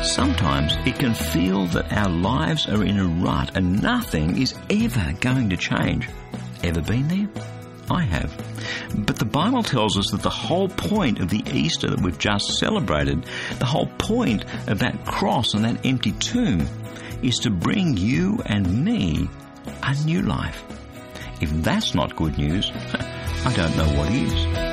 Sometimes it can feel that our lives are in a rut and nothing is ever going to change. Ever been there? I have. But the Bible tells us that the whole point of the Easter that we've just celebrated, the whole point of that cross and that empty tomb, is to bring you and me a new life. If that's not good news, I don't know what is.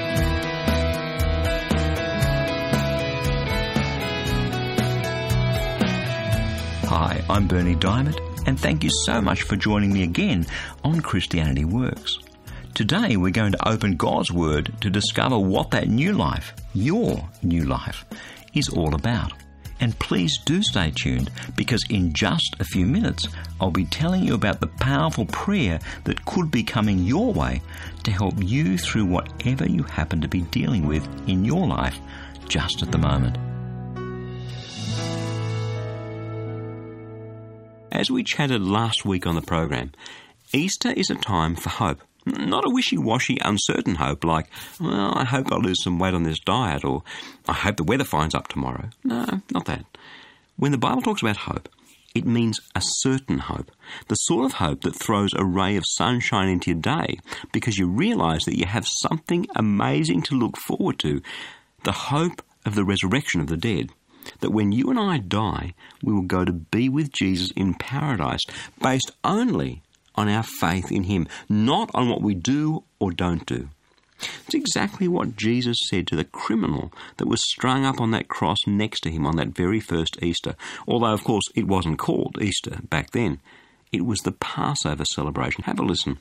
Hi, I'm Bernie Diamond, and thank you so much for joining me again on Christianity Works. Today we're going to open God's Word to discover what that new life, your new life, is all about. And please do stay tuned, because in just a few minutes I'll be telling you about the powerful prayer that could be coming your way to help you through whatever you happen to be dealing with in your life just at the moment. As we chatted last week on the program, Easter is a time for hope. Not a wishy-washy, uncertain hope like, well, I hope I'll lose some weight on this diet, or I hope the weather finds up tomorrow. No, not that. When the Bible talks about hope, it means a certain hope. The sort of hope that throws a ray of sunshine into your day because you realise that you have something amazing to look forward to. The hope of the resurrection of the dead. That when you and I die, we will go to be with Jesus in paradise, based only on our faith in Him, not on what we do or don't do. It's exactly what Jesus said to the criminal that was strung up on that cross next to Him on that very first Easter. Although, of course, it wasn't called Easter back then. It was the Passover celebration. Have a listen.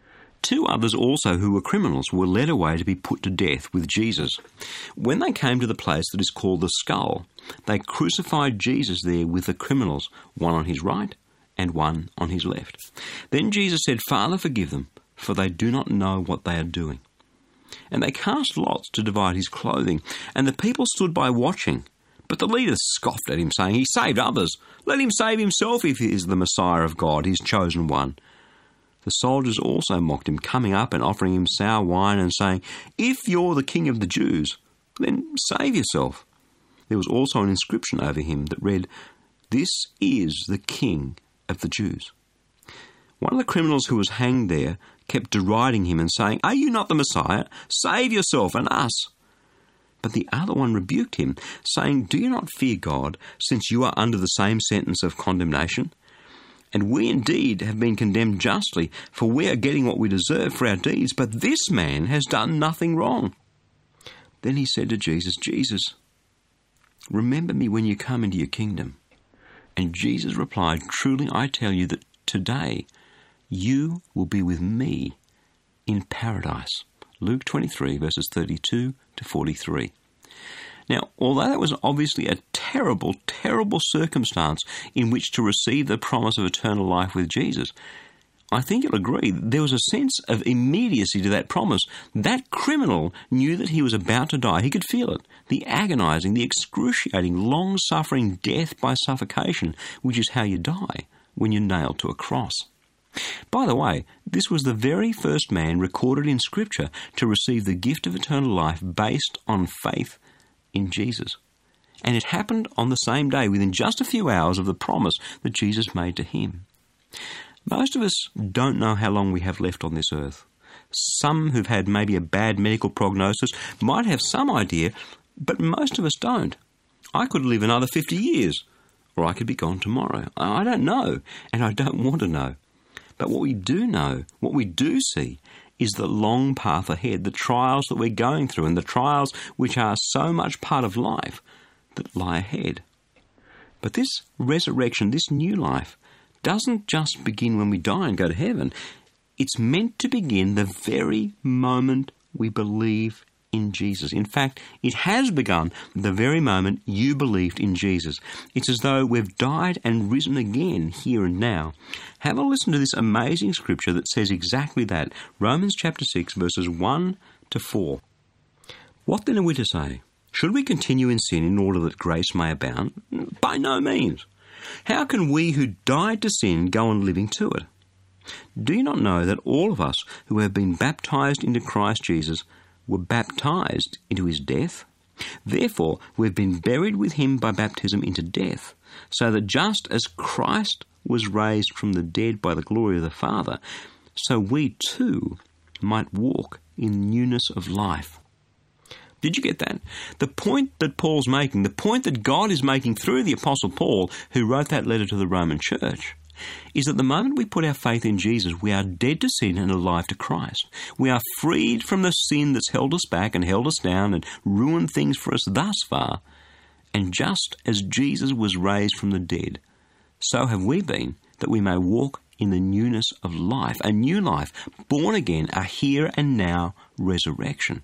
2 others also who were criminals were led away to be put to death with Jesus. When they came to the place that is called the Skull, they crucified Jesus there with the criminals, one on his right and one on his left. Then Jesus said, "Father, forgive them, for they do not know what they are doing." And they cast lots to divide his clothing, and the people stood by watching. But the leaders scoffed at him, saying, "He saved others. Let him save himself if he is the Messiah of God, his chosen one." The soldiers also mocked him, coming up and offering him sour wine and saying, "If you're the king of the Jews, then save yourself." There was also an inscription over him that read, "This is the King of the Jews." One of the criminals who was hanged there kept deriding him and saying, "Are you not the Messiah? Save yourself and us." But the other one rebuked him, saying, "Do you not fear God, since you are under the same sentence of condemnation? And we indeed have been condemned justly, for we are getting what we deserve for our deeds, but this man has done nothing wrong." Then he said to Jesus, "Jesus, remember me when you come into your kingdom." And Jesus replied, "Truly I tell you that today you will be with me in paradise." Luke 23, verses 32 to 43. Now, although that was obviously a terrible, terrible circumstance in which to receive the promise of eternal life with Jesus, I think you'll agree there was a sense of immediacy to that promise. That criminal knew that he was about to die. He could feel it. The agonizing, the excruciating, long-suffering death by suffocation, which is how you die when you're nailed to a cross. By the way, this was the very first man recorded in Scripture to receive the gift of eternal life based on faith in Jesus. And it happened on the same day, within just a few hours of the promise that Jesus made to him. Most of us don't know how long we have left on this earth. Some who've had maybe a bad medical prognosis might have some idea, but most of us don't. I could live another 50 years, or I could be gone tomorrow. I don't know, and I don't want to know. But what we do know, what we do see, is the long path ahead, the trials that we're going through, and the trials which are so much part of life that lie ahead. But this resurrection, this new life, doesn't just begin when we die and go to heaven. It's meant to begin the very moment we believe in Jesus. In fact, it has begun the very moment you believed in Jesus. It's as though we've died and risen again here and now. Have a listen to this amazing scripture that says exactly that. Romans chapter 6, verses 1 to 4. "What then are we to say? Should we continue in sin in order that grace may abound? By no means. How can we who died to sin go on living to it? Do you not know that all of us who have been baptized into Christ Jesus were baptized into his death? Therefore, we've been buried with him by baptism into death, so that just as Christ was raised from the dead by the glory of the Father, so we too might walk in newness of life. Did you get that? The point that Paul's making, the point that God is making through the Apostle Paul, who wrote that letter to the Roman church, is that the moment we put our faith in Jesus, we are dead to sin and alive to Christ. We are freed from the sin that's held us back and held us down and ruined things for us thus far. And just as Jesus was raised from the dead, so have we been, that we may walk in the newness of life, a new life, born again, a here and now resurrection.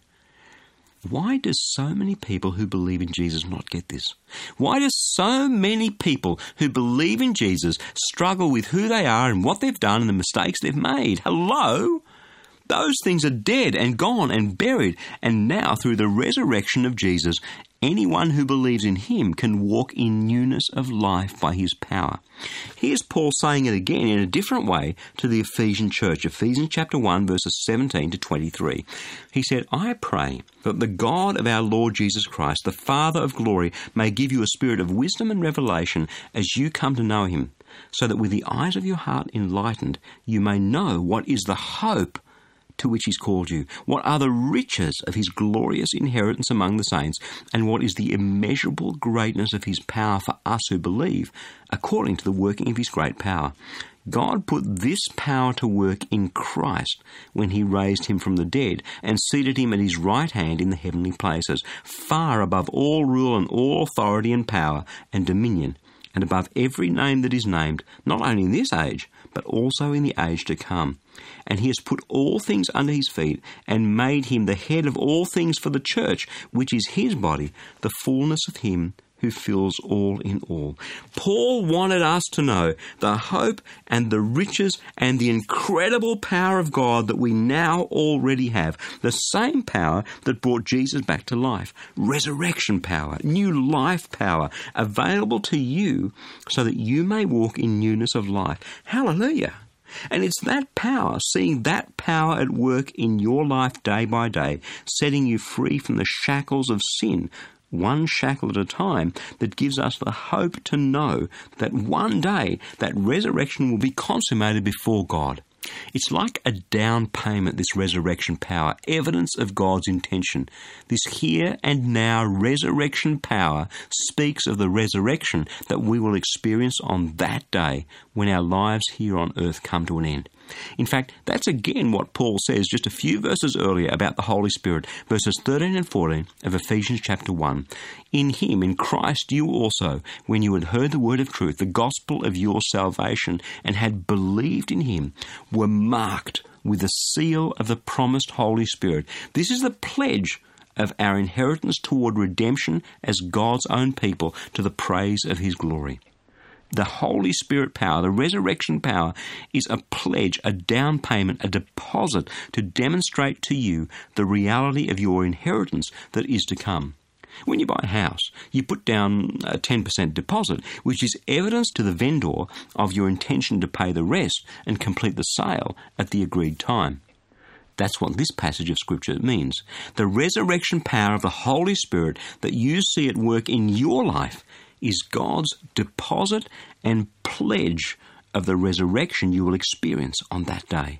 Why do so many people who believe in Jesus not get this? Why do so many people who believe in Jesus struggle with who they are and what they've done and the mistakes they've made? Hello? Those things are dead and gone and buried, and now through the resurrection of Jesus, anyone who believes in him can walk in newness of life by his power. Here's Paul saying it again in a different way to the Ephesian church, Ephesians chapter 1, verses 17 to 23. He said, I pray that the God of our Lord Jesus Christ, the Father of glory, may give you a spirit of wisdom and revelation as you come to know him, so that with the eyes of your heart enlightened, you may know what is the hope to which he's called you, what are the riches of his glorious inheritance among the saints, and what is the immeasurable greatness of his power for us who believe, according to the working of his great power. God put this power to work in Christ when he raised him from the dead and seated him at his right hand in the heavenly places, far above all rule and all authority and power and dominion, and above every name that is named, not only in this age, but also in the age to come. And he has put all things under his feet and made him the head of all things for the church, which is his body, the fullness of him who fills all in all. Paul wanted us to know the hope and the riches and the incredible power of God that we now already have. The same power that brought Jesus back to life. Resurrection power, new life power, available to you so that you may walk in newness of life. Hallelujah! And it's that power, seeing that power at work in your life day by day, setting you free from the shackles of sin, one shackle at a time, that gives us the hope to know that one day that resurrection will be consummated before God. It's like a down payment, this resurrection power, evidence of God's intention. This here and now resurrection power speaks of the resurrection that we will experience on that day when our lives here on earth come to an end. In fact, that's again what Paul says just a few verses earlier about the Holy Spirit, verses 13 and 14 of Ephesians chapter 1. In him, in Christ, you also, when you had heard the word of truth, the gospel of your salvation, and had believed in him, were marked with the seal of the promised Holy Spirit. This is the pledge of our inheritance toward redemption as God's own people, to the praise of his glory. The Holy Spirit power, the resurrection power, is a pledge, a down payment, a deposit to demonstrate to you the reality of your inheritance that is to come. When you buy a house, you put down a 10% deposit, which is evidence to the vendor of your intention to pay the rest and complete the sale at the agreed time. That's what this passage of Scripture means. The resurrection power of the Holy Spirit that you see at work in your life is God's deposit and pledge of the resurrection you will experience on that day.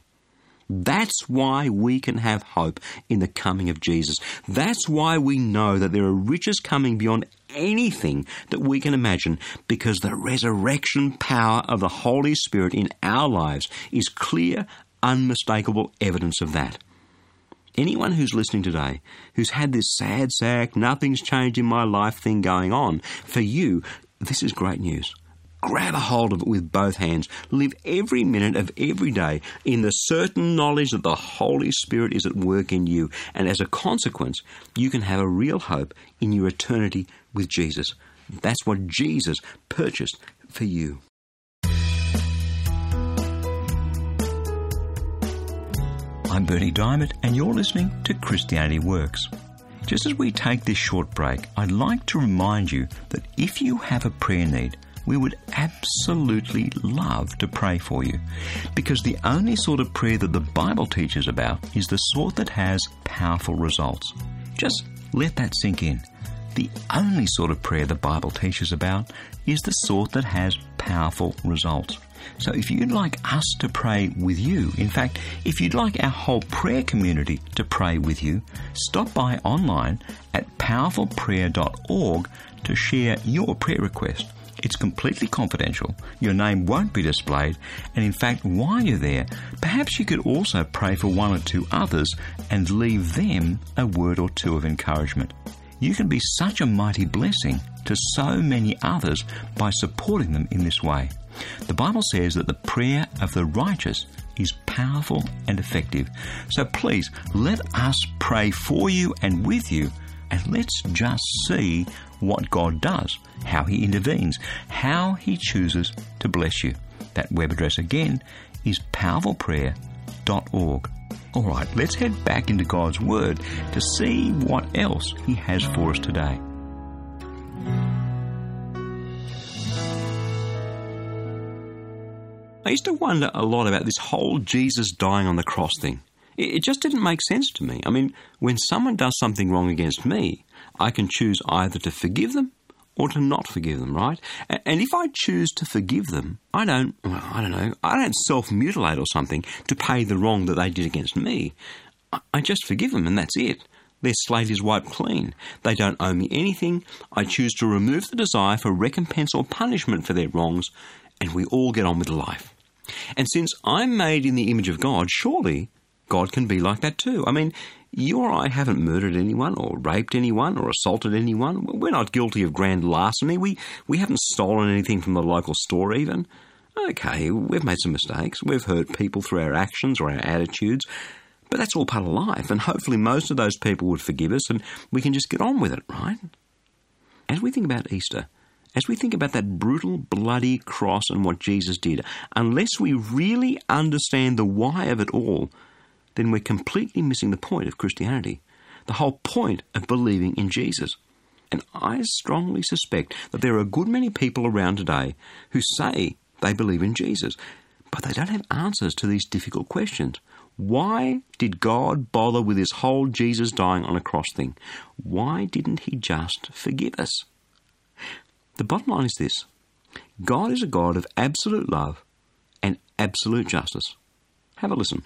That's why we can have hope in the coming of Jesus. That's why we know that there are riches coming beyond anything that we can imagine, because the resurrection power of the Holy Spirit in our lives is clear, unmistakable evidence of that. Anyone who's listening today, who's had this sad sack, nothing's changed in my life thing going on, for you, this is great news. Grab a hold of it with both hands. Live every minute of every day in the certain knowledge that the Holy Spirit is at work in you, and as a consequence, you can have a real hope in your eternity with Jesus. That's what Jesus purchased for you. I'm Bernie Diamond, and you're listening to Christianity Works. Just as we take this short break, I'd like to remind you that if you have a prayer need, we would absolutely love to pray for you, because the only sort of prayer that the Bible teaches about is the sort that has powerful results. Just Let that sink in. The only sort of prayer the Bible teaches about is the sort that has powerful results. So if you'd like us to pray with you, in fact, if you'd like our whole prayer community to pray with you, stop by online at powerfulprayer.org to share your prayer request. It's completely confidential, your name won't be displayed, and in fact, while you're there, perhaps you could also pray for one or two others and leave them a word or two of encouragement. You can be such a mighty blessing to so many others by supporting them in this way. The Bible says that the prayer of the righteous is powerful and effective. So please, let us pray for you and with you, and let's just see what God does, how He intervenes, how He chooses to bless you. That web address again is powerfulprayer.org. All right, let's head back into God's Word to see what else He has for us today. I used to wonder a lot about this whole Jesus dying on the cross thing. It just didn't make sense to me. I mean, when someone does something wrong against me, I can choose either to forgive them or to not forgive them, right? And if I choose to forgive them, I don't self-mutilate or something to pay the wrong that they did against me. I just forgive them and that's it. Their slate is wiped clean. They don't owe me anything. I choose to remove the desire for recompense or punishment for their wrongs, and we all get on with life. And since I'm made in the image of God, surely God can be like that too. I mean, you or I haven't murdered anyone or raped anyone or assaulted anyone. We're not guilty of grand larceny. We haven't stolen anything from the local store even. Okay, we've made some mistakes. We've hurt people through our actions or our attitudes. But that's all part of life, and hopefully most of those people would forgive us and we can just get on with it, right? As we think about Easter, as we think about that brutal, bloody cross and what Jesus did, unless we really understand the why of it all, then we're completely missing the point of Christianity, the whole point of believing in Jesus. And I strongly suspect that there are a good many people around today who say they believe in Jesus, but they don't have answers to these difficult questions. Why did God bother with this whole Jesus dying on a cross thing? Why didn't He just forgive us? The bottom line is this: God is a God of absolute love and absolute justice. Have a listen.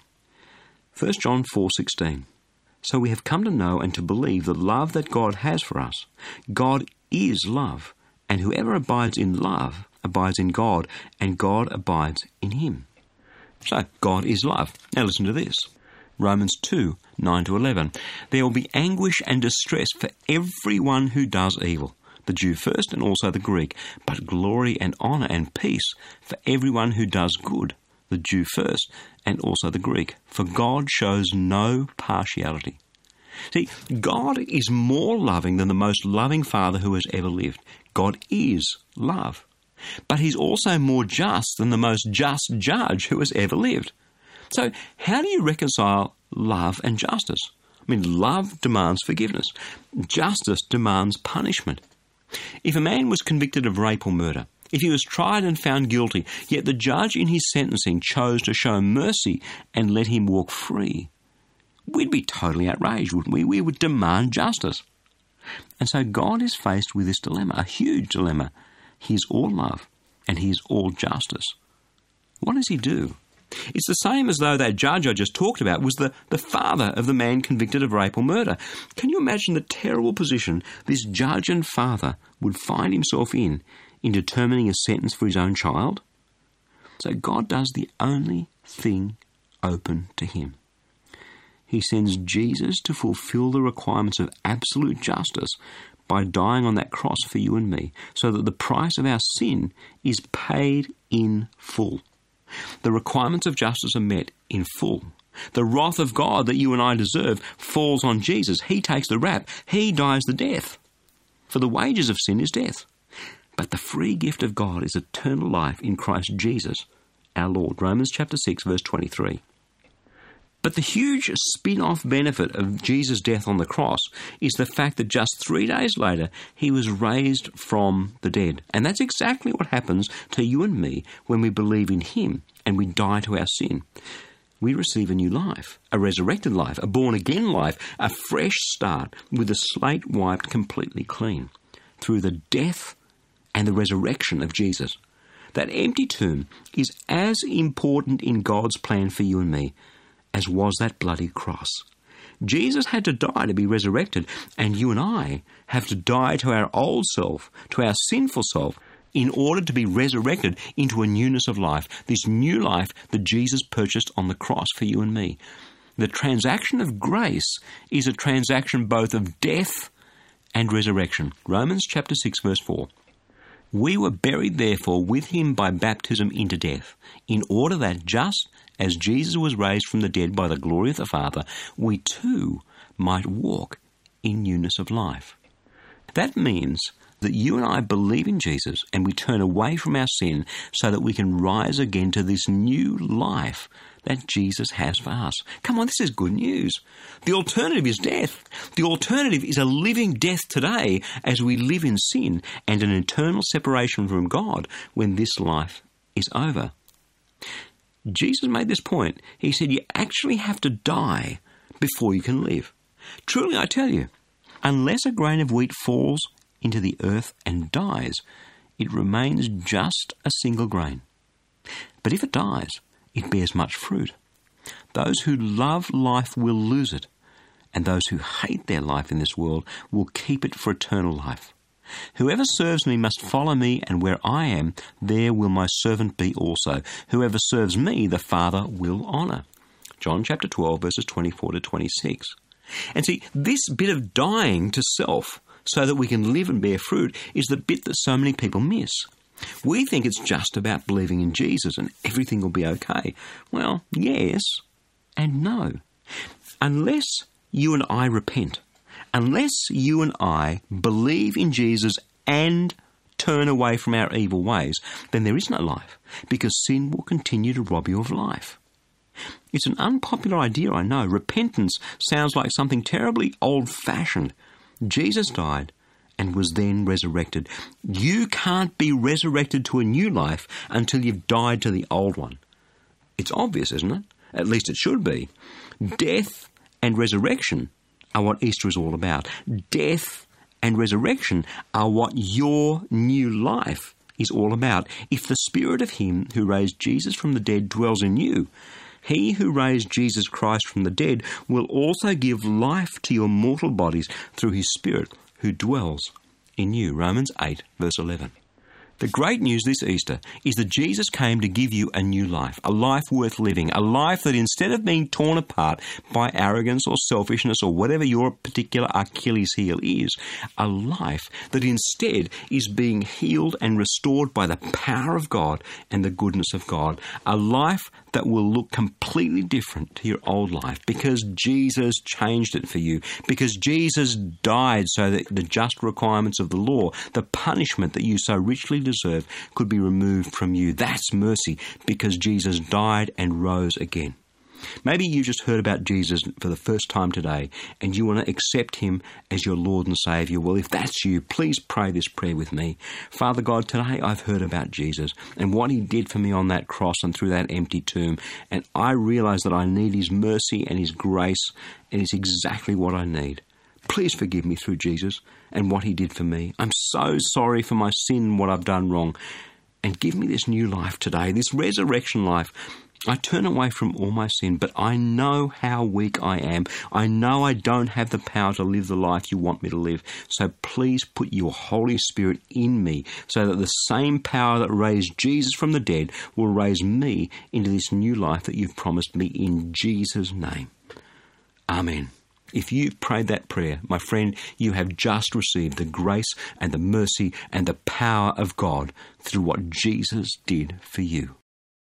1 John 4:16. So we have come to know and to believe the love that God has for us. God is love, and whoever abides in love abides in God, and God abides in him. So, God is love. Now listen to this. Romans 2:9-11. There will be anguish and distress for everyone who does evil, the Jew first and also the Greek, but glory and honour and peace for everyone who does good, the Jew first and also the Greek, for God shows no partiality. See, God is more loving than the most loving Father who has ever lived. God is love. But He's also more just than the most just judge who has ever lived. So how do you reconcile love and justice? I mean, love demands forgiveness. Justice demands punishment. If a man was convicted of rape or murder, if he was tried and found guilty, yet the judge in his sentencing chose to show mercy and let him walk free, we'd be totally outraged, wouldn't we? We would demand justice. And so God is faced with this dilemma, a huge dilemma. He's all love and He's all justice. What does He do? It's the same as though that judge I just talked about was the father of the man convicted of rape or murder. Can you imagine the terrible position this judge and father would find himself in determining a sentence for his own child? So God does the only thing open to Him. He sends Jesus to fulfill the requirements of absolute justice by dying on that cross for you and me, so that the price of our sin is paid in full. The requirements of justice are met in full. The wrath of God that you and I deserve falls on Jesus. He takes the rap. He dies the death. For the wages of sin is death. But the free gift of God is eternal life in Christ Jesus, our Lord. Romans chapter 6, verse 23. But the huge spin-off benefit of Jesus' death on the cross is the fact that just 3 days later, He was raised from the dead. And that's exactly what happens to you and me when we believe in Him and we die to our sin. we receive a new life, a resurrected life, a born-again life, a fresh start with the slate wiped completely clean through the death and the resurrection of Jesus. That empty tomb is as important in God's plan for you and me as was that bloody cross. Jesus had to die to be resurrected, and you and I have to die to our old self, to our sinful self, in order to be resurrected into a newness of life, this new life that Jesus purchased on the cross for you and me. The transaction of grace is a transaction both of death and resurrection. Romans chapter 6 verse 4. We were buried therefore with him by baptism into death, in order that just as Jesus was raised from the dead by the glory of the Father, we too might walk in newness of life. That means that you and I believe in Jesus and we turn away from our sin so that we can rise again to this new life that Jesus has for us. Come on, this is good news. The alternative is death. The alternative is a living death today as we live in sin and an eternal separation from God when this life is over. Jesus made this point. He said you actually have to die before you can live. Truly, I tell you, unless a grain of wheat falls into the earth and dies, it remains just a single grain. But if it dies, it bears much fruit. Those who love life will lose it, and those who hate their life in this world will keep it for eternal life. Whoever serves me must follow me, and where I am, there will my servant be also. Whoever serves me, the Father will honour. John chapter 12, verses 24 to 26. And see, this bit of dying to self so that we can live and bear fruit is the bit that so many people miss. We think it's just about believing in Jesus and everything will be okay. Well, yes and no. Unless you and I repent, unless you and I believe in Jesus and turn away from our evil ways, then there is no life, because sin will continue to rob you of life. It's an unpopular idea, I know. Repentance sounds like something terribly old-fashioned. Jesus died and was then resurrected. You can't be resurrected to a new life until you've died to the old one. It's obvious, isn't it? At least it should be. Death and resurrection are what Easter is all about. Death and resurrection are what your new life is all about. If the Spirit of Him who raised Jesus from the dead dwells in you, He who raised Jesus Christ from the dead will also give life to your mortal bodies through His Spirit who dwells in you. Romans 8, verse 11. The great news this Easter is that Jesus came to give you a new life, a life worth living, a life that instead of being torn apart by arrogance or selfishness or whatever your particular Achilles heel is, a life that instead is being healed and restored by the power of God and the goodness of God, a life that will look completely different to your old life because Jesus changed it for you, because Jesus died so that the just requirements of the law, the punishment that you so richly deserve, could be removed from you. That's mercy, because Jesus died and rose again. Maybe you just heard about Jesus for the first time today and you want to accept Him as your Lord and Saviour. Well, if that's you, please pray this prayer with me. Father God, today I've heard about Jesus and what He did for me on that cross and through that empty tomb, and I realise that I need His mercy and His grace, and it's exactly what I need. Please forgive me through Jesus and what He did for me. I'm so sorry for my sin and what I've done wrong, and give me this new life today, this resurrection life. I turn away from all my sin, but I know how weak I am. I know I don't have the power to live the life you want me to live. So please put your Holy Spirit in me so that the same power that raised Jesus from the dead will raise me into this new life that you've promised me, in Jesus' name. Amen. If you've prayed that prayer, my friend, you have just received the grace and the mercy and the power of God through what Jesus did for you.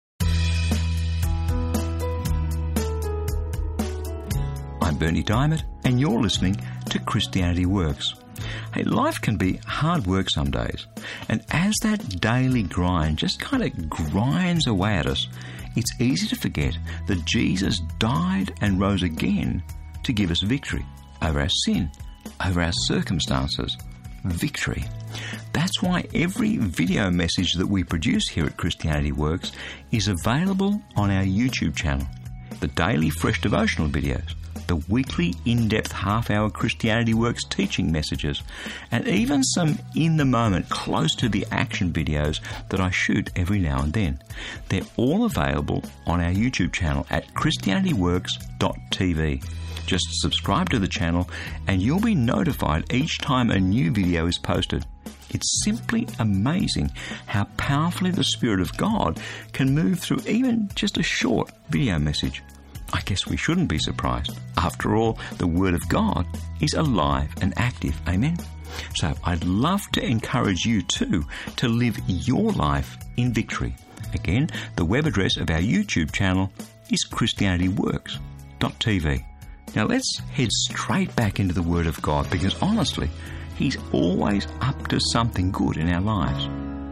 I'm Bernie Diamond, and you're listening to Christianity Works. Hey, life can be hard work some days, and as that daily grind just kind of grinds away at us, it's easy to forget that Jesus died and rose again to give us victory over our sin, over our circumstances. Victory. That's why every video message that we produce here at Christianity Works is available on our YouTube channel. the daily fresh devotional videos, the weekly in-depth half-hour Christianity Works teaching messages, and even some in-the-moment, close-to-the-action videos that I shoot every now and then. They're all available on our YouTube channel at christianityworks.tv. Just subscribe to the channel and you'll be notified each time a new video is posted. It's simply amazing how powerfully the Spirit of God can move through even just a short video message. I guess we shouldn't be surprised. After all, the Word of God is alive and active. Amen? So I'd love to encourage you too to live your life in victory. Again, the web address of our YouTube channel is christianityworks.tv. Now let's head straight back into the Word of God, because honestly, He's always up to something good in our lives.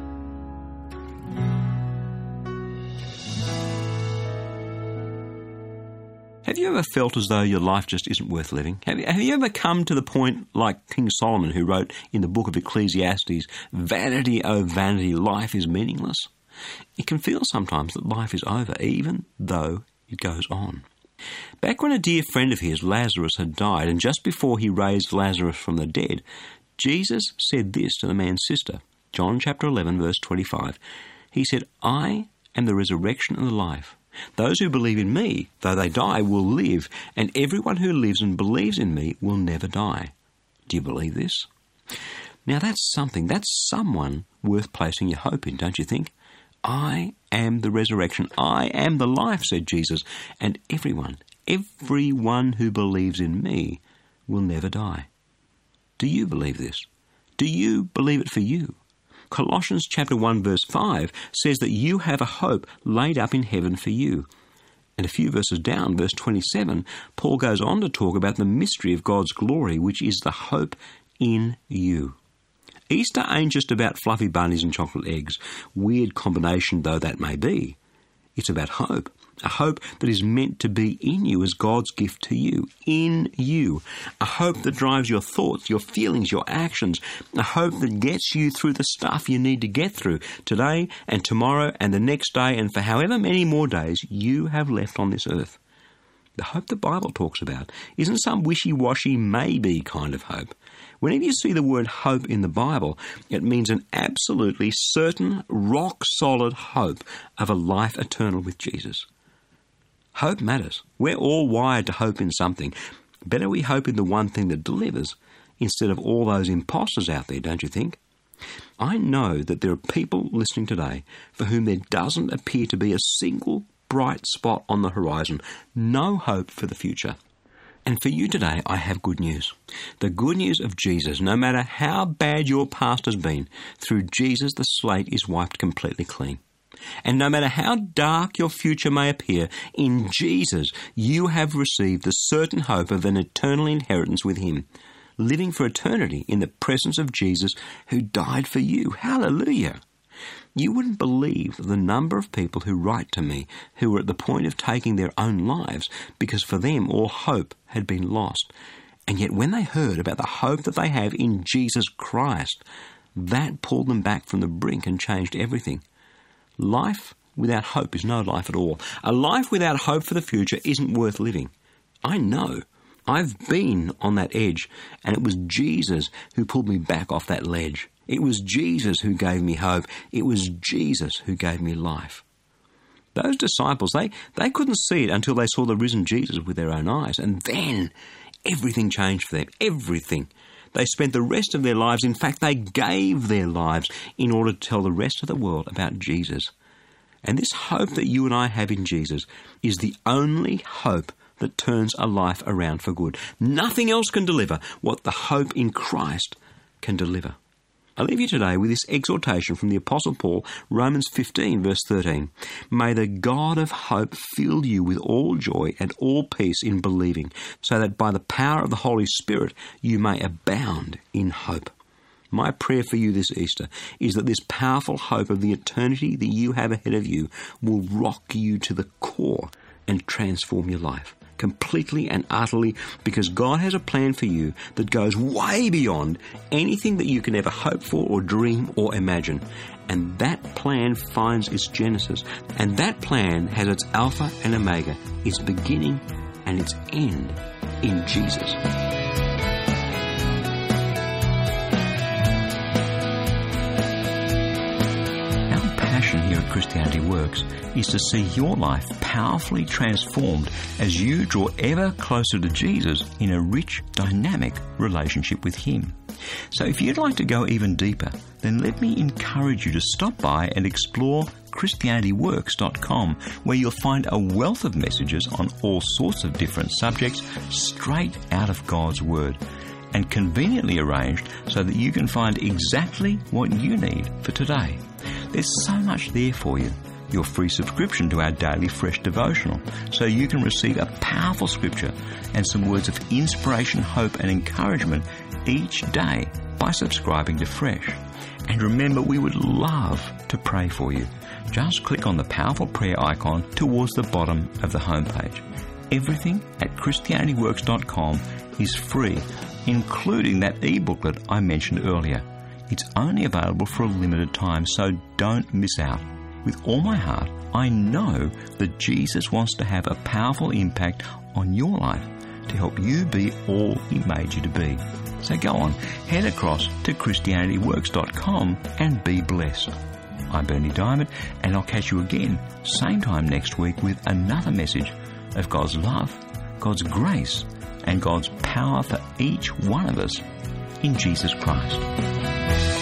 Have you ever felt as though your life just isn't worth living? Have you ever come to the point like King Solomon, who wrote in the book of Ecclesiastes, "Vanity, O vanity, life is meaningless"? It can feel sometimes that life is over, even though it goes on. Back when a dear friend of his, Lazarus, had died, and just before he raised Lazarus from the dead, Jesus said this to the man's sister. John chapter 11, verse 25. He said, "I am the resurrection and the life. Those who believe in me, though they die, will live, and everyone who lives and believes in me will never die." Do you believe this? Now that's something, that's someone worth placing your hope in, don't you think? I am the resurrection, I am the life, said Jesus, and everyone who believes in me will never die. Do you believe this? Do you believe it for you? Colossians chapter 1 verse 5 says that you have a hope laid up in heaven for you. And a few verses down, verse 27, Paul goes on to talk about the mystery of God's glory, which is the hope in you. Easter ain't just about fluffy bunnies and chocolate eggs, weird combination though that may be. It's about hope. A hope that is meant to be in you as God's gift to you, in you. A hope that drives your thoughts, your feelings, your actions. A hope that gets you through the stuff you need to get through today and tomorrow and the next day and for however many more days you have left on this earth. The hope the Bible talks about isn't some wishy-washy maybe kind of hope. Whenever you see the word hope in the Bible, it means an absolutely certain, rock-solid hope of a life eternal with Jesus. Hope matters. We're all wired to hope in something. Better we hope in the one thing that delivers instead of all those imposters out there, don't you think? I know that there are people listening today for whom there doesn't appear to be a single bright spot on the horizon, no hope for the future. And for you today, I have good news. The good news of Jesus. No matter how bad your past has been, through Jesus the slate is wiped completely clean. And no matter how dark your future may appear, in Jesus you have received the certain hope of an eternal inheritance with Him, living for eternity in the presence of Jesus who died for you. Hallelujah! You wouldn't believe the number of people who write to me who were at the point of taking their own lives because for them all hope had been lost. And yet when they heard about the hope that they have in Jesus Christ, that pulled them back from the brink and changed everything. Life without hope is no life at all. A life without hope for the future isn't worth living. I know. I've been on that edge, and it was Jesus who pulled me back off that ledge. It was Jesus who gave me hope. It was Jesus who gave me life. Those disciples, they couldn't see it until they saw the risen Jesus with their own eyes, and then everything changed for them. Everything. They spent the rest of their lives, in fact, they gave their lives in order to tell the rest of the world about Jesus. And this hope that you and I have in Jesus is the only hope that turns a life around for good. Nothing else can deliver what the hope in Christ can deliver. I leave you today with this exhortation from the Apostle Paul, Romans 15, verse 13. May the God of hope fill you with all joy and all peace in believing, so that by the power of the Holy Spirit you may abound in hope. My prayer for you this Easter is that this powerful hope of the eternity that you have ahead of you will rock you to the core and transform your life. completely and utterly, because God has a plan for you that goes way beyond anything that you can ever hope for or dream or imagine. And that plan finds its genesis, and that plan has its Alpha and Omega, its beginning and its end in Jesus. Here at Christianity Works is to see your life powerfully transformed as you draw ever closer to Jesus in a rich, dynamic relationship with Him. So if you'd like to go even deeper, then let me encourage you to stop by and explore ChristianityWorks.com, where you'll find a wealth of messages on all sorts of different subjects straight out of God's Word, and conveniently arranged so that you can find exactly what you need for today. There's so much there for you. Your free subscription to our daily fresh devotional, so you can receive a powerful scripture and some words of inspiration, hope and encouragement each day by subscribing to Fresh. And remember, we would love to pray for you. Just click on the powerful prayer icon towards the bottom of the homepage. Everything at ChristianityWorks.com is free, including that e-booklet I mentioned earlier. It's only available for a limited time, so don't miss out. With all my heart, I know that Jesus wants to have a powerful impact on your life to help you be all He made you to be. So go on, head across to ChristianityWorks.com and be blessed. I'm Berni Dymet, and I'll catch you again same time next week with another message of God's love, God's grace, and God's power for each one of us in Jesus Christ.